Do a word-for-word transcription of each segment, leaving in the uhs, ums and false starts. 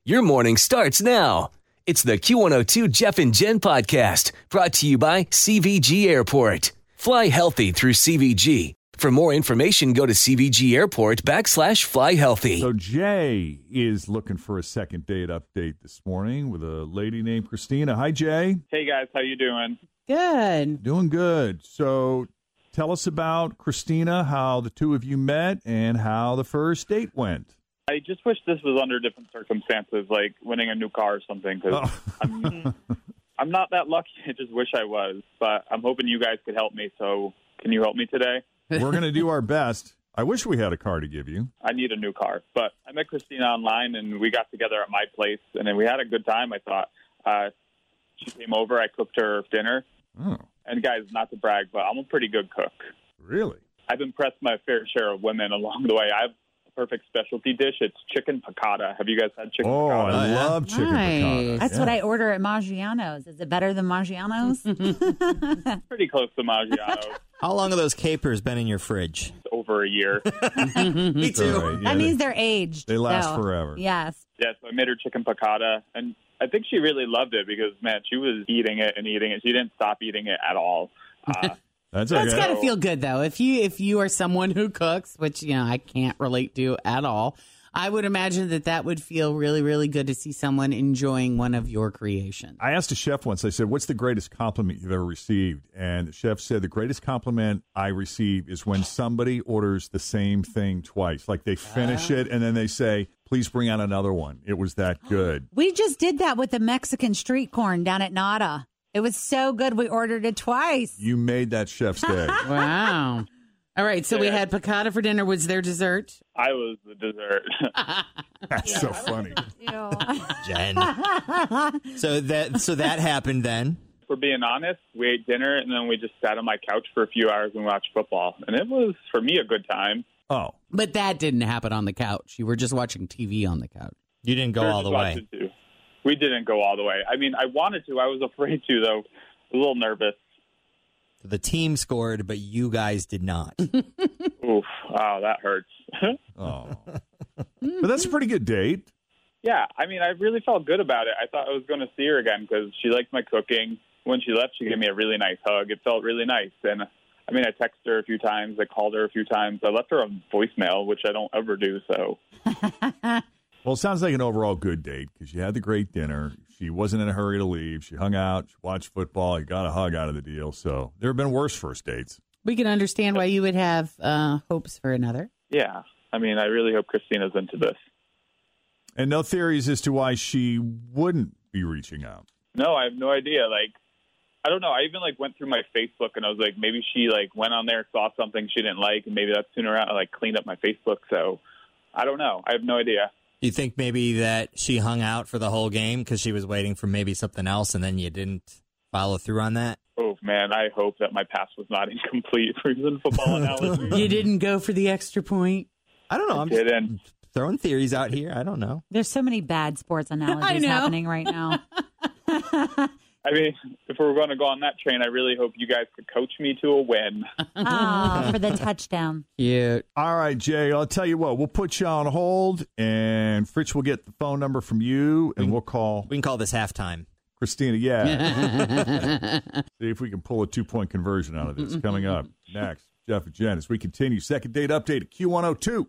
Your morning starts now. It's the Q one oh two Jeff and Jen podcast brought to you by C V G Airport. Fly healthy through C V G. For more information, go to C V G Airport backslash fly healthy. So Jay is looking for a second date update this morning with a lady named Christina. Hi, Jay. Hey, guys. How you doing? Good. Doing good. So tell us about Christina, how the two of you met, and how the first date went. I just wish this was under different circumstances, like winning a new car or something, because Oh. I'm, I'm not that lucky. I just wish I was. But I'm hoping you guys could help me. So can you help me today? We're going to do our best. I wish we had a car to give you. I need a new car. But I met Christina online, and we got together at my place, and then we had a good time, I thought. Uh, she came over. I cooked her dinner. Oh, And, guys, not to brag, but I'm a pretty good cook. really? I've impressed my fair share of women along the way. I have a perfect specialty dish. It's chicken piccata. Have you guys had chicken Oh, piccata? I Oh, yeah. love chicken Nice. piccata. That's Yeah. what I order at Maggiano's. Is it better than Maggiano's? Pretty close to Maggiano's. How long have those capers been in your fridge? Over a year. Me It's all right. Yeah, that they- means they're aged. they last so, forever. Yes. Yeah, so I made her chicken piccata, and I think she really loved it because, man, she was eating it and eating it. She didn't stop eating it at all. Uh, That's That's okay. got to feel good, though. If you if you are someone who cooks, which, you know, I can't relate to at all, I would imagine that that would feel really, really good to see someone enjoying one of your creations. I asked a chef once, I said, what's the greatest compliment you've ever received? And the chef said, the greatest compliment I receive is when somebody orders the same thing twice. Like they finish it and then they say, please bring out another one. It was that good. We just did that with the Mexican street corn down at Nada. It was so good. We ordered it twice. You made that chef's day. Wow. All right, so we had piccata for dinner. Was there dessert? I was the dessert. That's so funny. Jen. So that so that happened then. For being honest, we ate dinner, and then we just sat on my couch for a few hours and watched football. And it was, for me, a good time. Oh, But that didn't happen on the couch. You were just watching T V on the couch. You didn't go Sure, all the just way. watched it too. We didn't go all the way. I mean, I wanted to. I was afraid to, though. A little nervous. The team scored, but you guys did not. Oof. Wow, that hurts. oh. But that's a pretty good date. Yeah, I mean, I really felt good about it. I thought I was going to see her again because she liked my cooking. When she left, she gave me a really nice hug. It felt really nice. And, I mean, I texted her a few times. I called her a few times. I left her a voicemail, which I don't ever do, so. Well, it sounds like an overall good date because you had the great dinner. She wasn't in a hurry to leave. She hung out, she watched football. You got a hug out of the deal. So there have been worse first dates. We can understand why you would have uh, hopes for another. Yeah, I mean, I really hope Christina's into this. And no theories as to why she wouldn't be reaching out. No, I have no idea. Like, I don't know. I even, like, went through my Facebook, and I was like, maybe she, like, went on there, saw something she didn't like, and maybe that's sooner out, like, cleaned up my Facebook. So, I don't know. I have no idea. You think maybe that she hung out for the whole game because she was waiting for maybe something else, and then you didn't follow through on that? Oh, man, I hope that my pass was not incomplete for using football analogy. You didn't go for the extra point? I don't know. I'm Didn't. just throwing theories out here. I don't know. There's so many bad sports analogies know. happening right now. I mean, if we're going to go on that train, I really hope you guys could coach me to a win. Oh, for the touchdown. Cute. All right, Jay, I'll tell you what. We'll put you on hold, and Fritz will get the phone number from you, and we'll call We can call this halftime. Christina. Yeah. See if we can pull a two-point conversion out of this. Coming up next, Jeff and Jen, as we continue. Second date update at Q one oh two.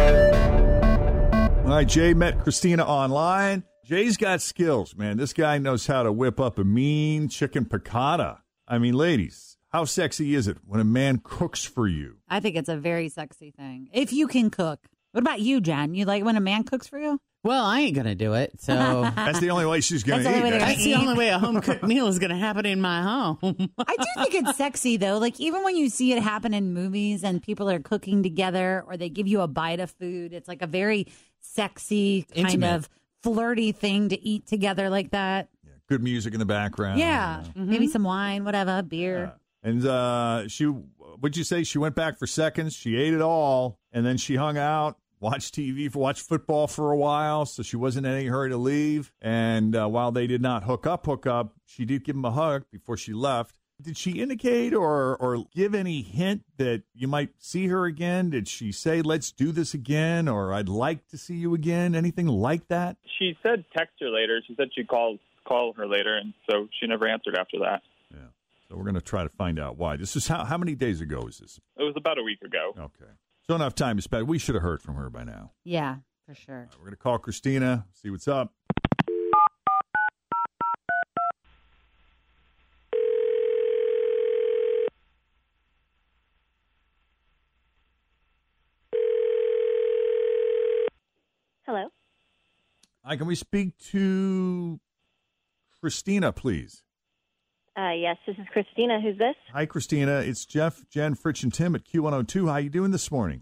All right, Jay met Christina online. Jay's got skills, man. This guy knows how to whip up a mean chicken piccata. I mean, ladies, how sexy is it when a man cooks for you? I think it's a very sexy thing. If you can cook. What about you, Jen? You like when a man cooks for you? Well, I ain't going to do it, so That's the only way she's going to That's the eat. only way they're That's- that's the only way a home-cooked meal is going to happen in my home. I do think it's sexy, though. Like, even when you see it happen in movies and people are cooking together or they give you a bite of food, it's like a very sexy, kind Intimate. of flirty thing to eat together like that. Yeah, good music in the background. Yeah. Maybe some wine, whatever, beer. Yeah. And uh, she, what'd you say? She went back for seconds. She ate it all, and then she hung out, watched T V, watched football for a while, so she wasn't in any hurry to leave. And uh, while they did not hook up, hook up, she did give him a hug before she left. Did she indicate or or give any hint that you might see her again? Did she say, let's do this again, or I'd like to see you again? Anything like that? She said text her later. She said she'd call, call her later, and so she never answered after that. Yeah. So we're going to try to find out why. This is how, how many days ago is this? It was about a week ago. Okay. So enough time is spent. We should have heard from her by now. Yeah, for sure. All right, we're going to call Christina, see what's up. Hello. Hi, can we speak to Christina, please? Uh, yes, this is Christina. Who's this? Hi, Christina. It's Jeff, Jen, Fritch, and Tim at Q one oh two. How you doing this morning?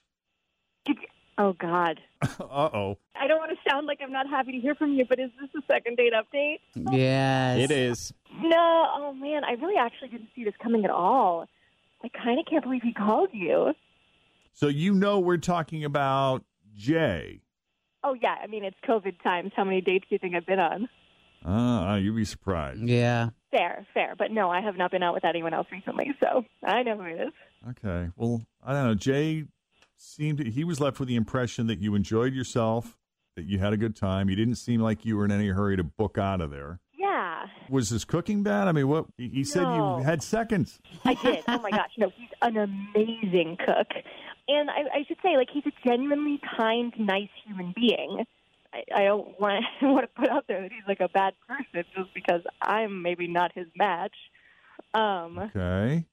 Oh, God. Uh-oh. I don't want to sound like I'm not happy to hear from you, but is this a second date update? Yes. It is. No. Oh, man. I really actually didn't see this coming at all. I kind of can't believe he called you. So you know we're talking about Jay. Oh, yeah. I mean, it's COVID times. How many dates do you think I've been on? Ah, you'd be surprised. Yeah. Fair, fair. But no, I have not been out with anyone else recently, so I know who it is. Okay. Well, I don't know. Jay seemed to, he was left with the impression that you enjoyed yourself, that you had a good time. You didn't seem like you were in any hurry to book out of there. Yeah. Was his cooking bad? I mean, what he he said No. you had seconds. I did. Oh, my gosh. No, he's an amazing cook. And I, I should say, like, he's a genuinely kind, nice human being. I, I don't want to want to put out there that he's, like, a bad person just because I'm maybe not his match. Um, Okay.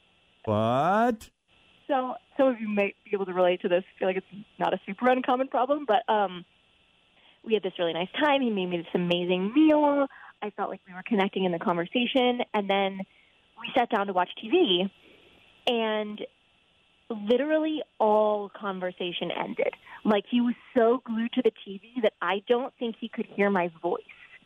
But so some of you may be able to relate to this. I feel like it's not a super uncommon problem, but um, we had this really nice time. He made me this amazing meal. I felt like we were connecting in the conversation. And then we sat down to watch T V, and literally all conversation ended. Like, he was so glued to the T V that I don't think he could hear my voice.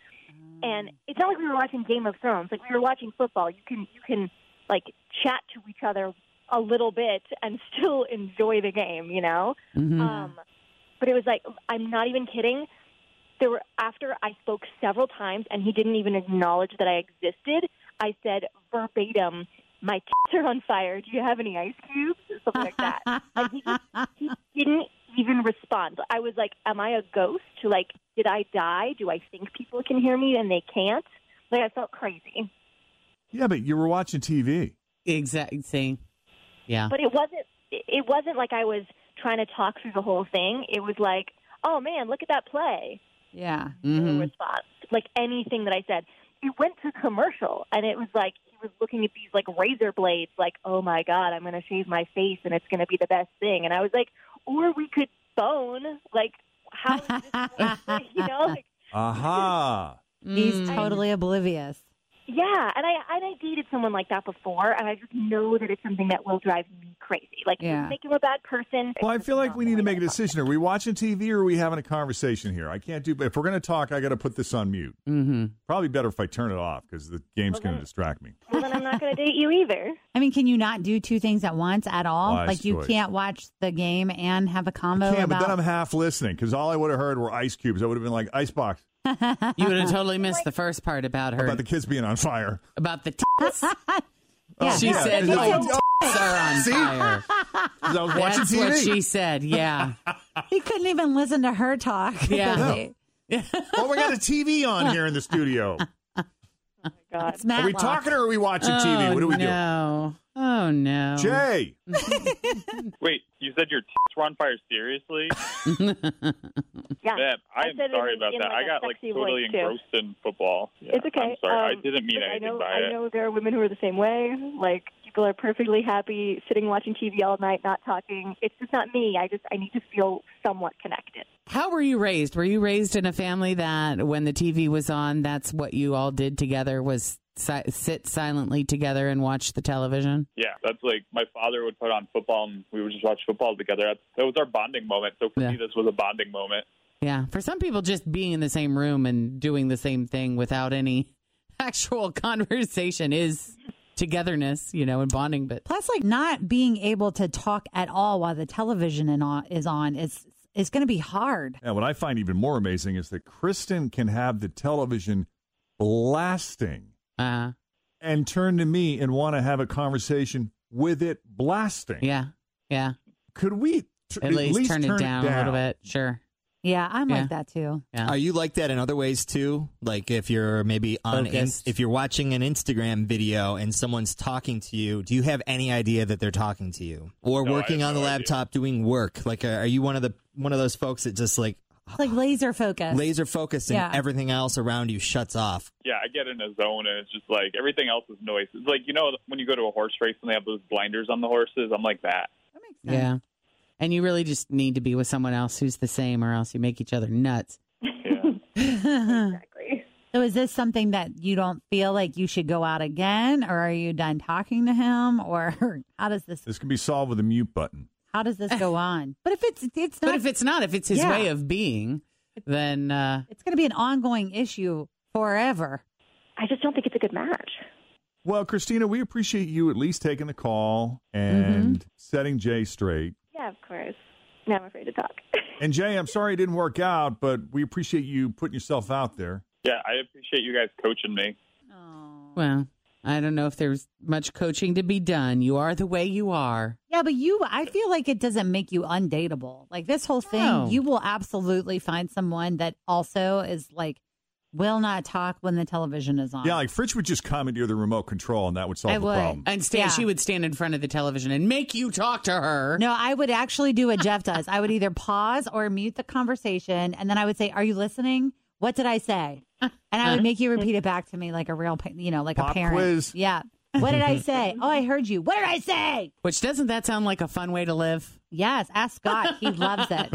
And it's not like we were watching Game of Thrones. Like, we were watching football. You can, you can like, chat to each other a little bit and still enjoy the game, you know? Mm-hmm. Um, but it was like, I'm not even kidding. There were, after I spoke several times and he didn't even acknowledge that I existed, I said verbatim, my tits are on fire. Do you have any ice cubes? Or something like that. And he, just, he didn't even respond. I was like, am I a ghost? Like, did I die? Do I think people can hear me and they can't? Like, I felt crazy. yeah, but you were watching T V. Exactly. See? Yeah. But it wasn't, it wasn't like I was trying to talk through the whole thing. It was like, oh, man, look at that play. Yeah. No Mhm. response. Like, anything that I said. It went to commercial, and it was like he was looking at these, like, razor blades, like, oh, my God, I'm going to shave my face, and it's going to be the best thing. And I was like, or we could bone. Like, how is this, you know? Like, Aha. He's Mm. totally oblivious. yeah, and I and I dated someone like that before, and I just know that it's something that will drive me crazy. Like, it Yeah. doesn't make him a bad person. Well, I feel like we need to make a decision. Are we watching T V or are we having a conversation here? I can't do. If we're going to talk, I got to put this on mute. Mm-hmm. Probably better if I turn it off because the game's Well, going to then- distract me. Well, then I'm not going to date you either. I mean, can you not do two things at once at all? Wise like, you choice. can't watch the game and have a combo I can, but about. then I'm half listening because all I would have heard were ice cubes. I would have been like, icebox. You would have totally missed the first part about her. About the kids being on fire. About the tits. Yeah. She yeah. said, Yeah. "My Oh, tits are on See? fire." 'Cause I was watching That's T V. what she said. Yeah. He couldn't even listen to her talk. Yeah. because he- Oh, we got a T V on here in the studio. God. It's Are we Matlock. talking or are we watching T V? Oh, What do we no. Oh, no. do? Jay. Wait, you said your tits were on fire? Seriously? Yeah. Man, I I am said it sorry in- about in, that. like, I a got like sexy totally voice, too. engrossed in football. Yeah, It's okay. I'm sorry. I Um, didn't mean look, anything I know, by I it. know there are women who are the same way. Like, people are perfectly happy sitting watching T V all night, not talking. It's just not me. I just I need to feel somewhat connected. How were you raised? Were you raised in a family that when the T V was on, that's what you all did together was si- sit silently together and watch the television? Yeah, that's like my father would put on football and we would just watch football together. That's, that was our bonding moment. So for Yeah. me, this was a bonding moment. Yeah. For some people, just being in the same room and doing the same thing without any actual conversation is togetherness, you know, and bonding. But Plus, like, not being able to talk at all while the television in on, is on is it's going to be hard. And what I find even more amazing is that Kristen can have the television blasting uh, and turn to me and want to have a conversation with it blasting. Yeah, yeah. Could we t- At, least, turn, turn it down, a little bit? Sure. Yeah, I'm Yeah. like that too. Yeah. Are you like that in other ways too? Like if you're maybe on, in, Focused. if you're watching an Instagram video and someone's talking to you, do you have any idea that they're talking to you? Or No, I working have on the no laptop doing work? Like, are you one of the one of those folks that just like It's like laser focus. laser focused and Yeah. everything else around you shuts off? Yeah, I get in a zone and it's just like everything else is noise. It's like, you know, when you go to a horse race and they have those blinders on the horses, I'm like that. That makes sense. Yeah. And you really just need to be with someone else who's the same, or else you make each other nuts. Yeah. Exactly. So is this something that you don't feel like you should go out again, or are you done talking to him, or how does this This can be solved with a mute button. how does this go on? But if it's it's not, But if it's not, if it's his Yeah. way of being, then uh, it's going to be an ongoing issue forever. I just don't think it's a good match. Well, Christina, we appreciate you at least taking the call and setting Jay straight. Yeah, of course. Now I'm afraid to talk. And Jay, I'm sorry it didn't work out, but we appreciate you putting yourself out there. Yeah, I appreciate you guys coaching me. Oh. well, I don't know if there's much coaching to be done. You are the way you are. Yeah, but you, I feel like it doesn't make you undateable. Like this whole thing, No. you will absolutely find someone that also is like, will not talk when the television is on. Yeah, like Fritz would just commandeer the remote control, and that would solve I the would. problem. And stand, Yeah. she would stand in front of the television and make you talk to her. No, I would actually do what Jeff does. I would either pause or mute the conversation, and then I would say, "Are you listening? What did I say?" And I would make you repeat it back to me like a real, pa- you know, like Pop a parent. quiz. Yeah. What did I say? Oh, I heard you. What did I say? Which doesn't that sound like a fun way to live? Yes. Ask Scott. He loves it.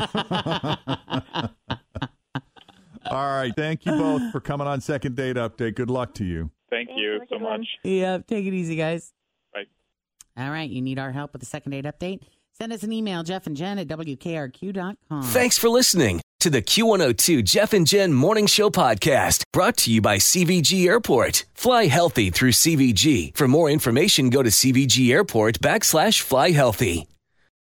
All right. Thank you both for coming on Second Date Update. Good luck to you. Thank Thanks, you have a so good one. much. Yeah, take it easy, guys. Bye. All right, you need our help with the second date update? Send us an email, Jeff and Jen at W K R Q dot com. Thanks for listening to the Q one oh two Jeff and Jen Morning Show podcast, brought to you by C V G Airport. Fly healthy through C V G. For more information, go to C V G Airport backslash fly healthy.